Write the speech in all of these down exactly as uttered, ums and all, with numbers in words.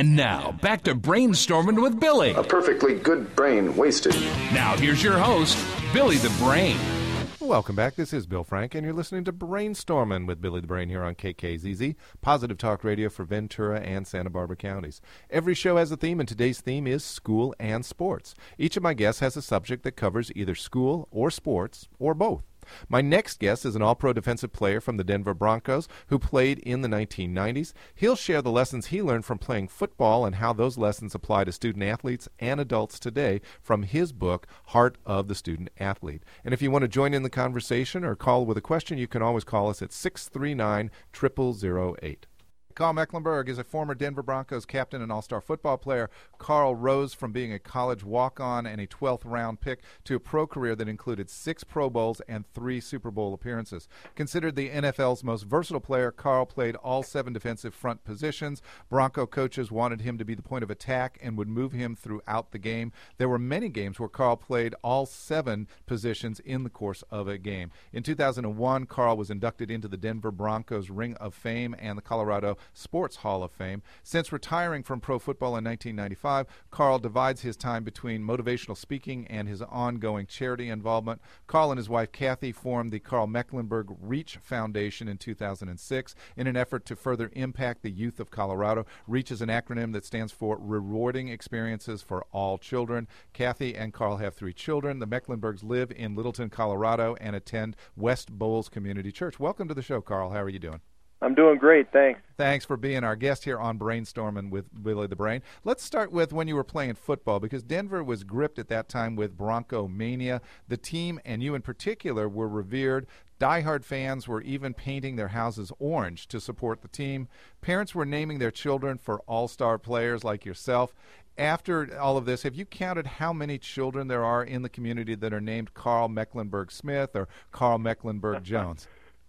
And now, back to Brainstorming with Billy. A perfectly good brain wasted. Now, here's your host, Billy the Brain. Welcome back. This is Bill Frank, and you're listening to Brainstorming with Billy the Brain here on K K Z Z, Positive Talk Radio for Ventura and Santa Barbara counties. Every show has a theme, and today's theme is school and sports. Each of my guests has a subject that covers either school or sports or both. My next guest is an all-pro defensive player from the Denver Broncos who played in the nineteen nineties. He'll share the lessons he learned from playing football and how those lessons apply to student athletes and adults today from his book, Heart of the Student Athlete. And if you want to join in the conversation or call with a question, you can always call us at six three nine, zero zero zero eight. Carl Mecklenburg is a former Denver Broncos captain and all-star football player. Carl rose from being a college walk-on and a twelfth round pick to a pro career that included six Pro Bowls and three Super Bowl appearances. Considered the N F L's most versatile player, Carl played all seven defensive front positions. Bronco coaches wanted him to be the point of attack and would move him throughout the game. There were many games where Carl played all seven positions in the course of a game. In two thousand one, Carl was inducted into the Denver Broncos Ring of Fame and the Colorado Sports Hall of Fame. Since retiring from pro football in nineteen ninety-five, Carl divides his time between motivational speaking and his ongoing charity involvement. Carl and his wife Kathy formed the Carl Mecklenburg Reach Foundation in two thousand six in an effort to further impact the youth of Colorado. Reach is an acronym that stands for Rewarding Experiences for All Children. Kathy and Carl have three children. The Mecklenburgs live in Littleton, Colorado, and attend West Bowles Community Church. Welcome to the show, Carl. How are you doing? I'm doing great, thanks. Thanks for being our guest here on Brainstorming with Billy the Brain. Let's start with when you were playing football, because Denver was gripped at that time with Bronco mania. The team, and you in particular, were revered. Diehard fans were even painting their houses orange to support the team. Parents were naming their children for all-star players like yourself. After all of this, have you counted how many children there are in the community that are named Carl Mecklenburg Smith or Carl Mecklenburg Jones?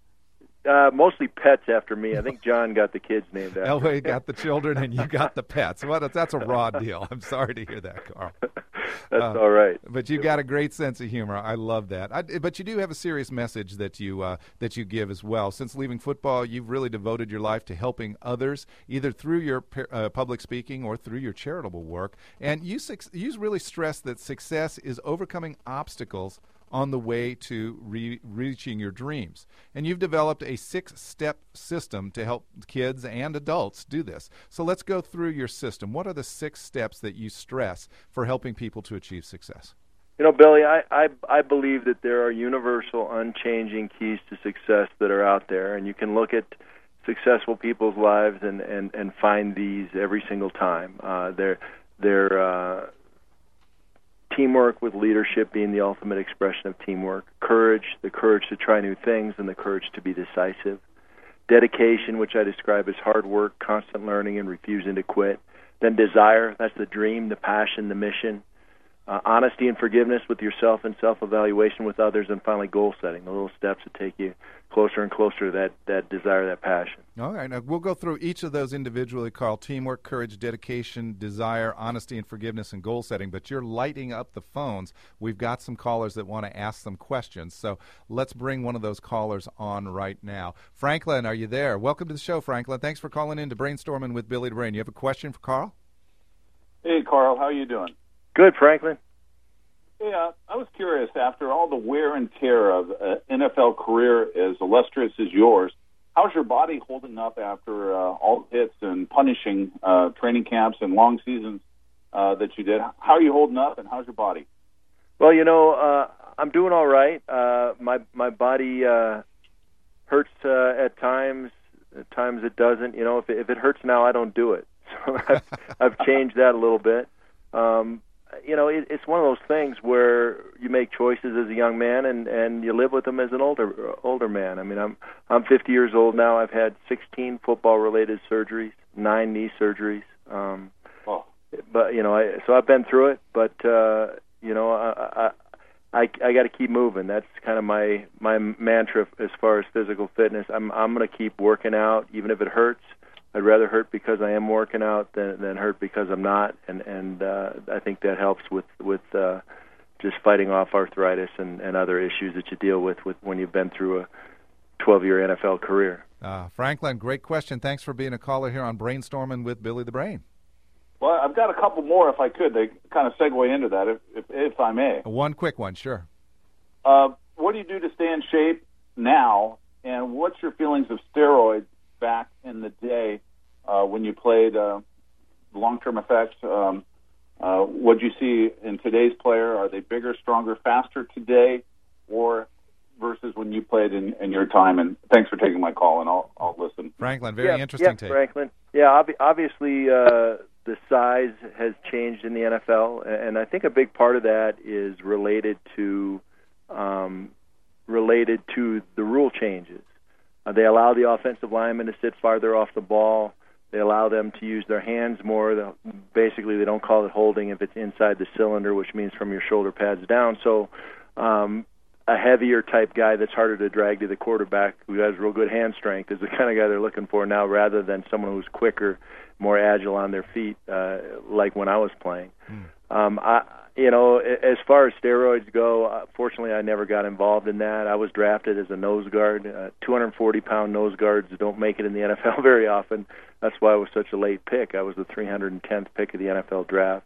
Uh, mostly pets after me. I think John got the kids named after. Elway got the children, and you got the pets. Well, that's a raw deal. I'm sorry to hear that, Carl. That's uh, all right. But you got a great sense of humor. I love that. I, but you do have a serious message that you uh, that you give as well. Since leaving football, you've really devoted your life to helping others, either through your uh, public speaking or through your charitable work. And you you really stress that success is overcoming obstacles on the way to re- reaching your dreams. And you've developed a six-step system to help kids and adults do this. So let's go through your system. What are the six steps that you stress for helping people to achieve success? You know, Billy, I, I, I believe that there are universal, unchanging keys to success that are out there, and you can look at successful people's lives and, and, and find these every single time. Uh, they're, they're uh, teamwork with leadership being the ultimate expression of teamwork. Courage, the courage to try new things and the courage to be decisive. Dedication, which I describe as hard work, constant learning, and refusing to quit. Then desire, that's the dream, the passion, the mission. Uh, honesty and forgiveness with yourself and self-evaluation with others. And finally, goal setting, the little steps that take you closer and closer to that, that desire, that passion. All right. Now, we'll go through each of those individually, Carl. Teamwork, courage, dedication, desire, honesty and forgiveness, and goal setting. But you're lighting up the phones. We've got some callers that want to ask some questions. So let's bring one of those callers on right now. Franklin, are you there? Welcome to the show, Franklin. Thanks for calling in to Brainstorming with Billy the Brain. You have a question for Carl? Hey, Carl. How are you doing? Good, Franklin. Yeah, I was curious, after all the wear and tear of an N F L career as illustrious as yours, how's your body holding up after uh, all the hits and punishing uh, training camps and long seasons uh, that you did? How are you holding up, and how's your body? Well, you know, uh, I'm doing all right. Uh, my my body uh, hurts uh, at times. At times it doesn't. You know, if it, if it hurts now, I don't do it. So I've, I've changed that a little bit. Um, you know, it, it's one of those things where you make choices as a young man, and, and you live with them as an older older man. I mean, I'm I'm fifty years old now. I've had sixteen football-related surgeries, nine knee surgeries. Um, oh. But you know, I, so I've been through it. But uh, you know, I I, I, I got to keep moving. That's kind of my my mantra as far as physical fitness. I'm I'm going to keep working out, even if it hurts. I'd rather hurt because I am working out than, than hurt because I'm not, and and uh, I think that helps with with uh, just fighting off arthritis and, and other issues that you deal with, with when you've been through a twelve-year N F L career. Uh, Franklin, great question. Thanks for being a caller here on Brainstorming with Billy the Brain. Well, I've got a couple more, if I could. They kind of segue into that, if if, if I may. One quick one, sure. Uh, what do you do to stay in shape now, and what's your feelings of steroids back in the day uh, when you played uh, long-term effects? Um, uh, what do you see in today's player? Are they bigger, stronger, faster today, or versus when you played in, in your time? And thanks for taking my call, and I'll, I'll listen. Franklin, very yeah, interesting yeah, take. Franklin. Yeah, ob- obviously uh, the size has changed in the N F L, and I think a big part of that is related to um, related to the rule changes. Uh, they allow the offensive linemen to sit farther off the ball. They allow them to use their hands more. The, basically, they don't call it holding if it's inside the cylinder, which means from your shoulder pads down. So um, a heavier type guy that's harder to drag to the quarterback who has real good hand strength is the kind of guy they're looking for now, rather than someone who's quicker, more agile on their feet, uh, like when I was playing. Mm. Um, I, you know, as far as steroids go, uh, fortunately I never got involved in that. I was drafted as a nose guard. Uh, two hundred forty pound nose guards don't make it in the N F L very often. That's why I was such a late pick. I was the three hundred tenth pick of the N F L draft.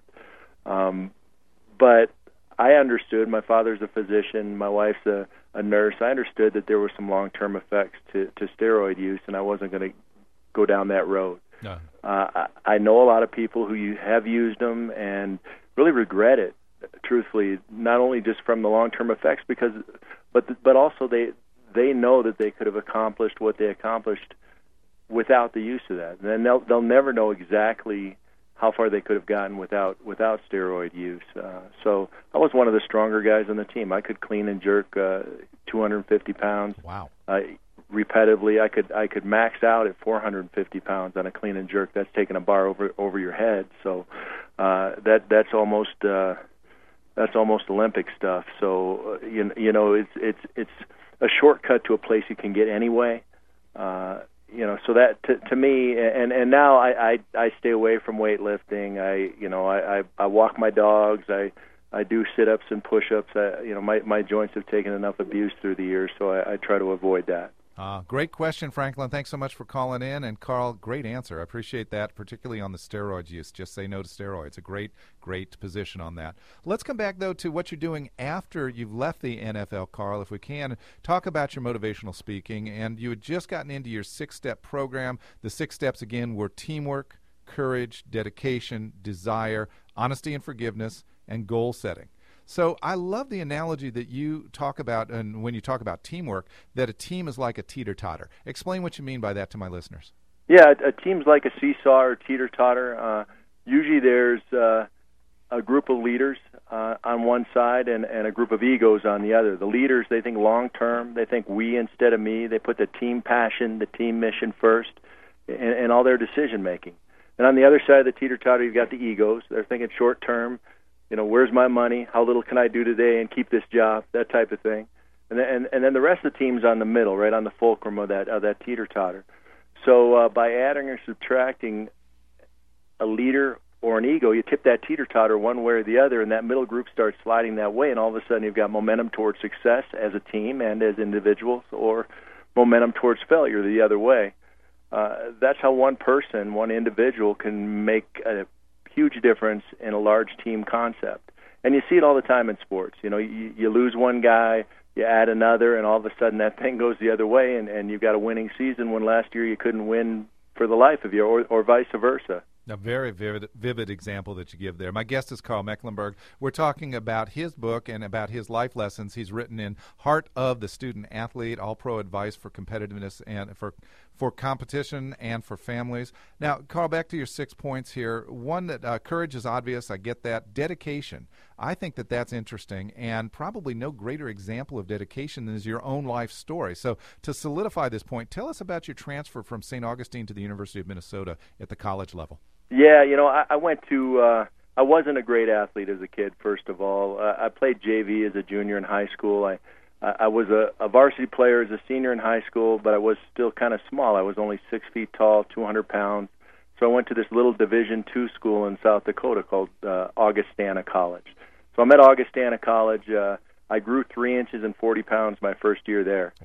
Um, but I understood. My father's a physician. My wife's a, a nurse. I understood that there were some long-term effects to, to steroid use, and I wasn't going to go down that road. No. Uh, I, I know a lot of people who you have used them and really regret it, truthfully, not only just from the long-term effects, because, but but also they they know that they could have accomplished what they accomplished without the use of that. And then they'll they'll never know exactly how far they could have gotten without without steroid use. Uh, so I was one of the stronger guys on the team. I could clean and jerk uh, two hundred fifty pounds. Wow. Uh, repetitively, I could I could max out at four hundred fifty pounds on a clean and jerk. That's taking a bar over over your head. So uh, that that's almost uh, that's almost Olympic stuff. So uh, you you know it's it's it's a shortcut to a place you can get anyway. Uh, You know, so that to, to me, and and now I, I I stay away from weightlifting. I you know I I, I walk my dogs. I I do sit-ups and push-ups. I, you know, my my joints have taken enough abuse through the years, so I, I try to avoid that. Uh, great question, Franklin. Thanks so much for calling in. And, Carl, great answer. I appreciate that, particularly on the steroid use. Just say no to steroids. A great, great position on that. Let's come back, though, to what you're doing after you've left the N F L, Carl, if we can. Talk about your motivational speaking. And you had just gotten into your six-step program. The six steps, again, were teamwork, courage, dedication, desire, honesty and forgiveness, and goal setting. So I love the analogy that you talk about, and when you talk about teamwork, that a team is like a teeter-totter. Explain what you mean by that to my listeners. Yeah, a, a team's like a seesaw or teeter-totter. Uh, usually there's uh, a group of leaders uh, on one side and, and a group of egos on the other. The leaders, they think long-term. They think we instead of me. They put the team passion, the team mission first in, in all their decision-making. And on the other side of the teeter-totter, you've got the egos. They're thinking short-term. You know, where's my money? How little can I do today and keep this job? That type of thing. And then, and, and then the rest of the team's on the middle, right on the fulcrum of that of that teeter-totter. So uh, by adding or subtracting a leader or an ego, you tip that teeter-totter one way or the other, and that middle group starts sliding that way, and all of a sudden you've got momentum towards success as a team and as individuals, or momentum towards failure the other way. Uh, that's how one person, one individual, can make a huge difference in a large team concept. And you see it all the time in sports. You know, you, you lose one guy, you add another, and all of a sudden that thing goes the other way, and, and you've got a winning season when last year you couldn't win for the life of you, or, or vice versa. A very vivid, vivid example that you give there. My guest is Carl Mecklenburg. We're talking about his book and about his life lessons he's written in Heart of the Student Athlete, all-pro advice for competitiveness and for for competition and for families. Now, Carl, back to your six points here. One, that uh, courage is obvious. I get that. Dedication. I think that that's interesting, and probably no greater example of dedication than is your own life story. So to solidify this point, tell us about your transfer from Saint Augustine to the University of Minnesota at the college level. Yeah, you know, I, I went to, uh, I wasn't a great athlete as a kid, first of all. Uh, I played J V as a junior in high school. I I was a, a varsity player as a senior in high school, but I was still kind of small. I was only six feet tall, two hundred pounds. So I went to this little Division two school in South Dakota called uh, Augustana College. So I'm at Augustana College. Uh, I grew three inches and forty pounds my first year there. Wow.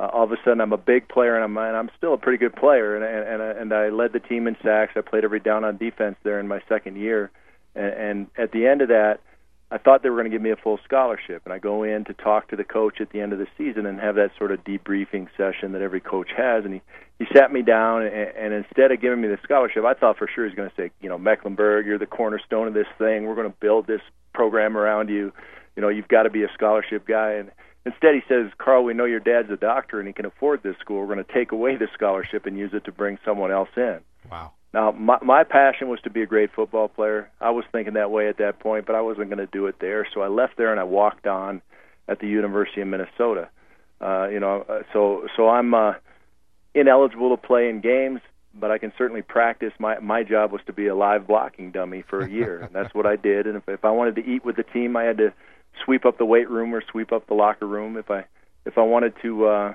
uh, all of a sudden I'm a big player, and I'm and I'm still a pretty good player, and and and, and I led the team in sacks. I played every down on defense there in my second year, and, and at the end of that, I thought they were going to give me a full scholarship, and I go in to talk to the coach at the end of the season and have that sort of debriefing session that every coach has, and he, he sat me down, and, and instead of giving me the scholarship, I thought for sure he was going to say, you know, Mecklenburg, you're the cornerstone of this thing. We're going to build this program around you. You know, you've got to be a scholarship guy. And instead he says, Carl, we know your dad's a doctor and he can afford this school. We're going to take away the scholarship and use it to bring someone else in. Wow. Now, my, my passion was to be a great football player. I was thinking that way at that point, but I wasn't going to do it there. So I left there and I walked on at the University of Minnesota. Uh, you know, so so I'm uh, ineligible to play in games, but I can certainly practice. My my job was to be a live blocking dummy for a year, and that's what I did. And if, if I wanted to eat with the team, I had to sweep up the weight room or sweep up the locker room. If I if I wanted to uh,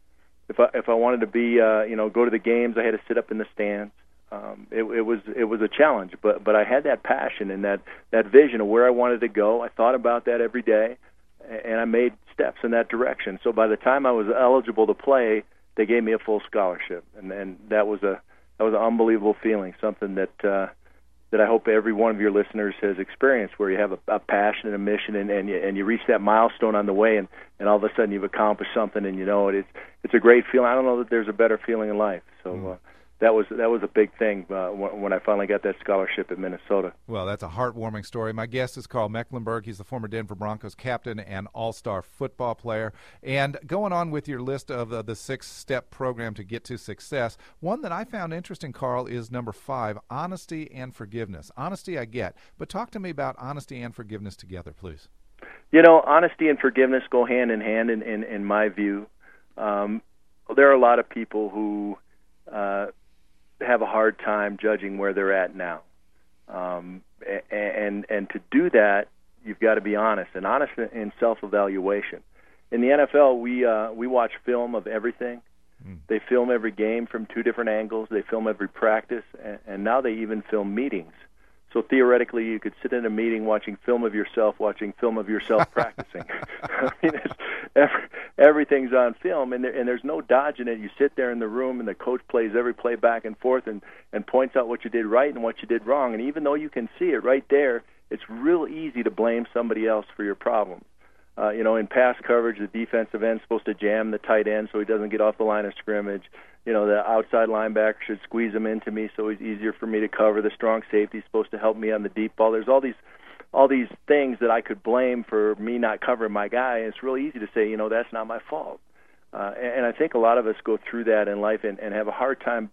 if I if I wanted to be uh, you know go to the games, I had to sit up in the stands. Um, it, it was it was a challenge, but but I had that passion and that, that vision of where I wanted to go. I thought about that every day, and I made steps in that direction. So by the time I was eligible to play, they gave me a full scholarship, and, and that was a that was an unbelievable feeling. Something that uh, that I hope every one of your listeners has experienced, where you have a, a passion and a mission, and, and you and you reach that milestone on the way, and, and all of a sudden you've accomplished something, and you know it. It's it's a great feeling. I don't know that there's a better feeling in life. So. Mm. Uh, That was that was a big thing uh, when I finally got that scholarship at Minnesota. Well, that's a heartwarming story. My guest is Carl Mecklenburg. He's the former Denver Broncos captain and all-star football player. And going on with your list of uh, the six-step program to get to success, one that I found interesting, Carl, is number five, honesty and forgiveness. Honesty I get, but talk to me about honesty and forgiveness together, please. You know, honesty and forgiveness go hand in hand in, in, in my view. Um, there are a lot of people who uh, have a hard time judging where they're at now. Um, and and to do that, you've got to be honest, and honest in self-evaluation. In the N F L, we uh, we watch film of everything. Mm. They film every game from two different angles. They film every practice, and, and now they even film meetings. So theoretically, you could sit in a meeting watching film of yourself, watching film of yourself practicing. I mean, it's, every, everything's on film, and, there, and there's no dodging it. You sit there in the room, and the coach plays every play back and forth and, and points out what you did right and what you did wrong. And even though you can see it right there, it's real easy to blame somebody else for your problems. Uh, you know, in pass coverage, the defensive end's supposed to jam the tight end so he doesn't get off the line of scrimmage. You know, the outside linebacker should squeeze him into me so it's easier for me to cover. The strong safety's supposed to help me on the deep ball. There's all these all these things that I could blame for me not covering my guy, and it's really easy to say, you know, that's not my fault. Uh, and, and I think a lot of us go through that in life and, and have a hard time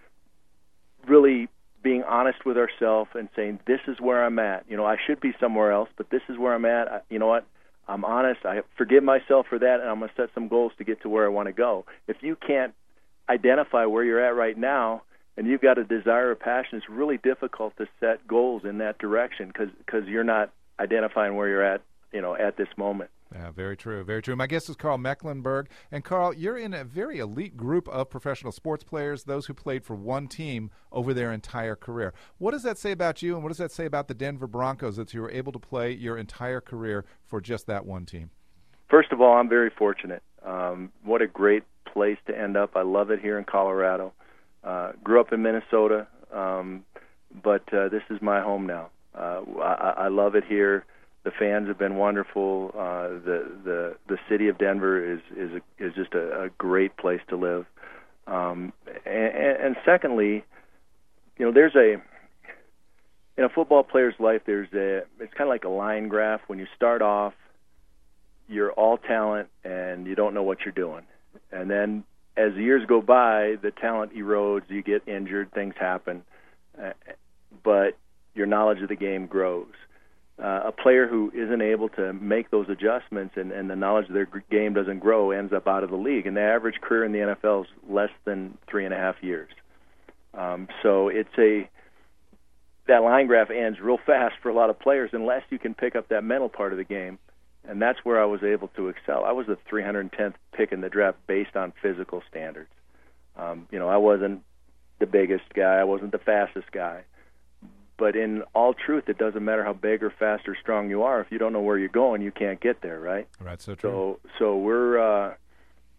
really being honest with ourselves and saying, this is where I'm at. You know, I should be somewhere else, but this is where I'm at. I, you know what? I'm honest. I forgive myself for that, and I'm going to set some goals to get to where I want to go. If you can't identify where you're at right now and you've got a desire or passion, it's really difficult to set goals in that direction because because you're not identifying where you're at, you know, at this moment. Yeah, very true, very true. My guest is Carl Mecklenburg. And, Carl, you're in a very elite group of professional sports players, those who played for one team over their entire career. What does that say about you, and what does that say about the Denver Broncos that you were able to play your entire career for just that one team? First of all, I'm very fortunate. Um, what a great place to end up. I love it here in Colorado. Uh, grew up in Minnesota, um, but uh, this is my home now. Uh, I, I love it here. The fans have been wonderful. Uh, the the the city of Denver is is a, is just a, a great place to live. Um, and, and secondly, you know, there's a in a football player's life. There's a it's kind of like a line graph. When you start off, you're all talent and you don't know what you're doing, and then as the years go by, the talent erodes. You get injured, things happen, uh, but your knowledge of the game grows. Uh, a player who isn't able to make those adjustments and, and the knowledge of their game doesn't grow ends up out of the league. And the average career in the N F L is less than three and a half years. Um, so it's a that line graph ends real fast for a lot of players unless you can pick up that mental part of the game. And that's where I was able to excel. I was the three hundred tenth pick in the draft based on physical standards. Um, you know, I wasn't the biggest guy. I wasn't the fastest guy. But in all truth, it doesn't matter how big or fast or strong you are. If you don't know where you're going, you can't get there, right? Right, so true. So, so we're uh,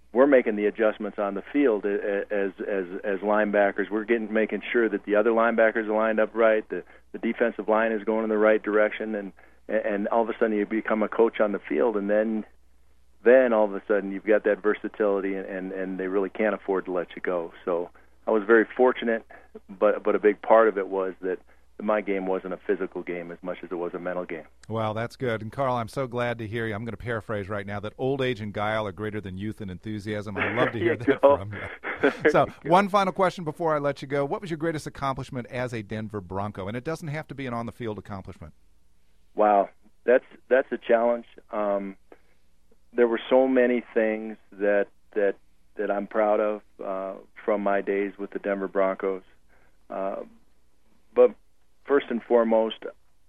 we're making the adjustments on the field as as as linebackers. We're getting making sure that the other linebackers are lined up right, the the defensive line is going in the right direction, and and all of a sudden you become a coach on the field, and then then all of a sudden you've got that versatility, and, and, and they really can't afford to let you go. So I was very fortunate, but but a big part of it was that my game wasn't a physical game as much as it was a mental game. Well, that's good. And, Carl, I'm so glad to hear you. I'm going to paraphrase right now that old age and guile are greater than youth and enthusiasm. I love to hear that go. from you. So one final question before I let you go. What was your greatest accomplishment as a Denver Bronco? And it doesn't have to be an on-the-field accomplishment. Wow, that's that's a challenge. Um, there were so many things that that, that I'm proud of uh, from my days with the Denver Broncos. Uh, but first and foremost,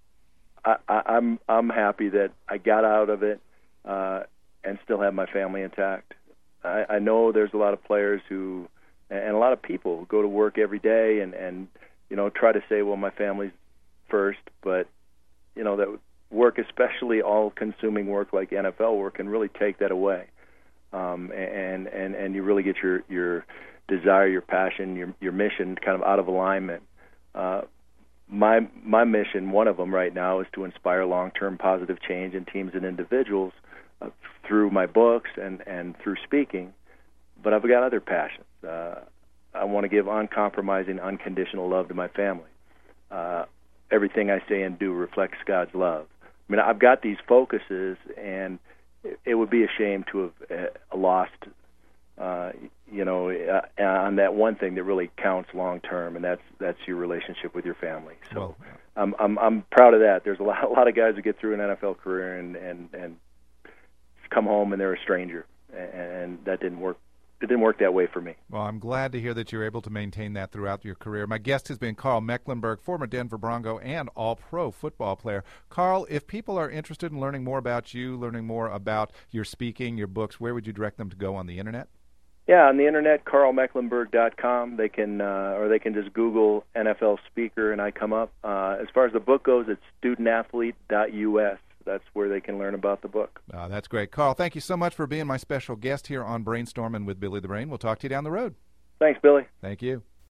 I, I, I'm I'm happy that I got out of it uh, and still have my family intact. I, I know there's a lot of players who, and a lot of people who go to work every day and, and you know try to say, well, my family's first, but you know that work, especially all-consuming work like N F L work, can really take that away, um, and and and you really get your your desire, your passion, your your mission kind of out of alignment. Uh, My my mission, one of them right now, is to inspire long-term positive change in teams and individuals uh, through my books and, and through speaking. But I've got other passions. Uh, I want to give uncompromising, unconditional love to my family. Uh, everything I say and do reflects God's love. I mean, I've got these focuses, and it, it would be a shame to have uh, lost Uh, you know, uh, on that one thing that really counts long term, and that's that's your relationship with your family. So, well, I'm I'm I'm proud of that. There's a lot a lot of guys who get through an N F L career and and and come home and they're a stranger, and that didn't work. It didn't work that way for me. Well, I'm glad to hear that you're able to maintain that throughout your career. My guest has been Karl Mecklenburg, former Denver Bronco and all-pro football player. Karl, if people are interested in learning more about you, learning more about your speaking, your books, where would you direct them to go on the internet? Yeah, on the internet, Karl Mecklenburg dot com. They can, uh, or they can just Google N F L speaker, and I come up. Uh, as far as the book goes, it's student athlete dot U S. That's where they can learn about the book. Uh, that's great. Karl, thank you so much for being my special guest here on Brainstorming with Billy the Brain. We'll talk to you down the road. Thanks, Billy. Thank you.